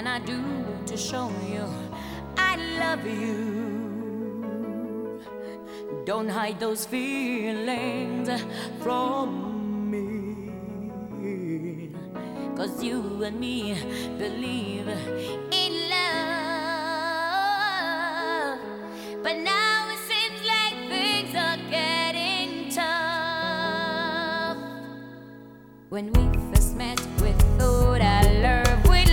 can I do to show you I love you? Don't hide those feelings from me, 'cause you and me believe in love. But now it seems like things are getting tough. When we first met, we thought our love would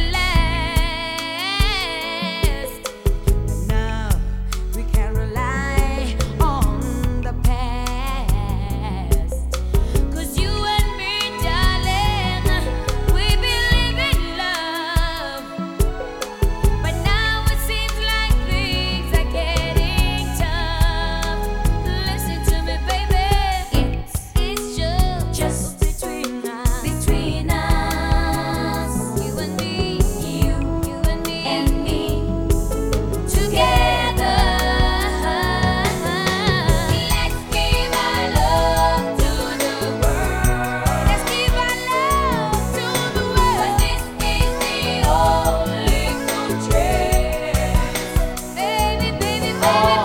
last. But now we can't rely on the past. 'Cause you and me, darling, we believe in love. But now it seems like things are getting tough. Listen to me, baby. It's just between us. You and me, you and me together. Let's give our love to the world. Let's give our love to the world. 'Cause this is the only good chance. Baby, baby, baby.